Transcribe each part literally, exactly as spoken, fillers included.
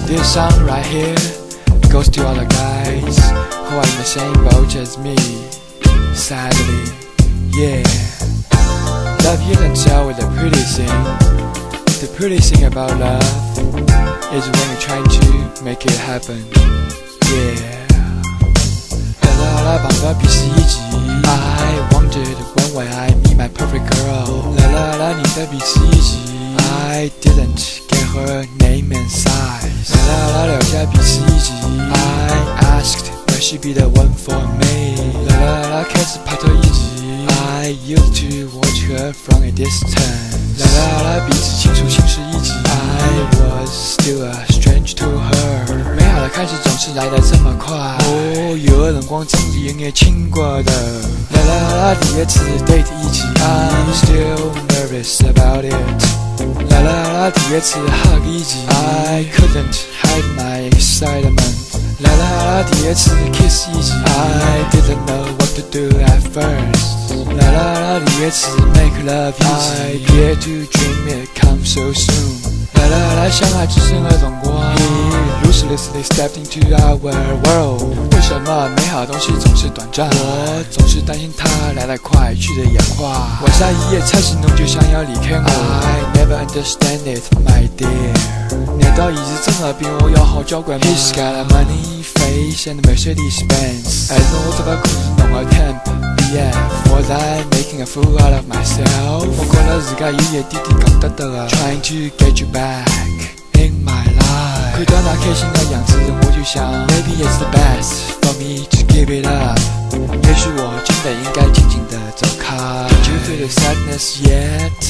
This song right here goes to all the guys who are in the same boat as me. Sadly, yeah. Love isn't always the pretty thing. The pretty thing about love is when you're trying to make it happen. Yeah. 啦啦啦，榜个比十一级。I wondered when will I meet my perfect girl. 啦啦啦，你的比十一级。I didn't get her name and size. 啦啦啦，留下比十一级。I asked will she be the one for me. 啦啦啦，开始爬到一级。I used to watch her from a distance. 啦啦啦，彼此清楚心是一级。I was still a stranger to her. 美好的开始总是来得这么快。哦，有的辰光真是有眼轻过头。啦啦啦，第一次 date 一起 I'm still nervous about it. 啦啦啦，第一次 hug 一起 I couldn't hide my excitement. 啦啦啦，第一次 kiss 一起 I didn't know what to do at first. 啦啦啦，第一次 make love 一起 I dare to dream it comes so soon. 啦啦啦，相爱只剩了种光 He ruthlessly stepped into our world. 为什么美好的东西总是短暂？我总是担心它来得快，去得也快。晚上一夜才醒，侬就想要离开我 I never understand it, my dear. 难道椅子真的比我要好交关吗 He's got a money face and Mercedes Benz. 还是我这把裤子弄个 temp B F Was I making a fool out of myself? 我觉得自家有一点点讲得得啊 Trying to get you back in my life. 看到那开心的样子，我就想 Maybe it's the best for me to give it up. 也许我真的应该静静地走开 Did you feel the sadness yet?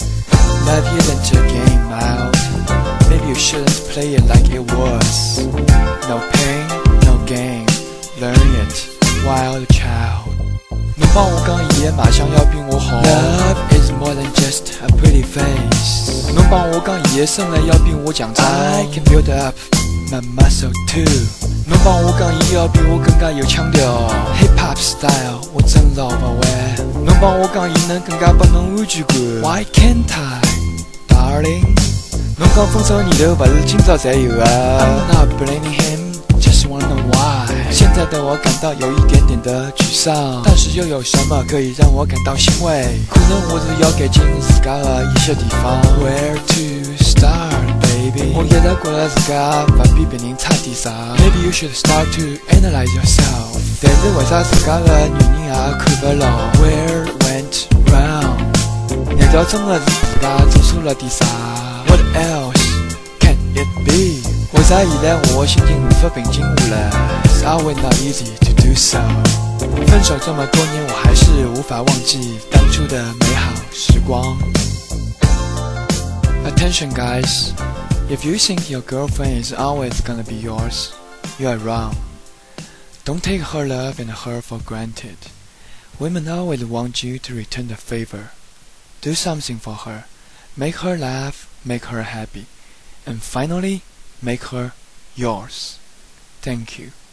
Love isn't a game out. Maybe you shouldn't play it like it was. No pain, no gain. Learn it while a child. 侬帮我讲伊的卖相要比我好 Love is more than just a pretty face. 侬帮我讲伊的身材要比我强壮 I can build up my muscle too. 侬帮我讲伊要比我更加有腔调 Hip hop style 我真老不会侬帮我讲伊能更加把侬安全感 Why can't I, darling? 侬讲分手念头不是今朝才有啊 I'm not blaming him, just wanna know why. 现在的我感到有一点点的沮丧，但是又有什么可以让我感到欣慰？可能我是要改进自家的一些地方 Where to start, baby? 我一直觉得自家不比别人差点啥 Maybe you should start to analyze yourself. 但是为啥自家的原因也看不牢 Where went wrong? 难道真的是自家做错了点啥 What else can it be? 为啥现在我心情无法平静下来 It's always not easy to do so. 分手这么多年，我还是无法忘记当初的美好时光。Attention guys, if you think your girlfriend is always gonna be yours, you are wrong. Don't take her love and her for granted. Women always want you to return the favor. Do something for her. Make her laugh, make her happy. And finally, make her yours. Thank you.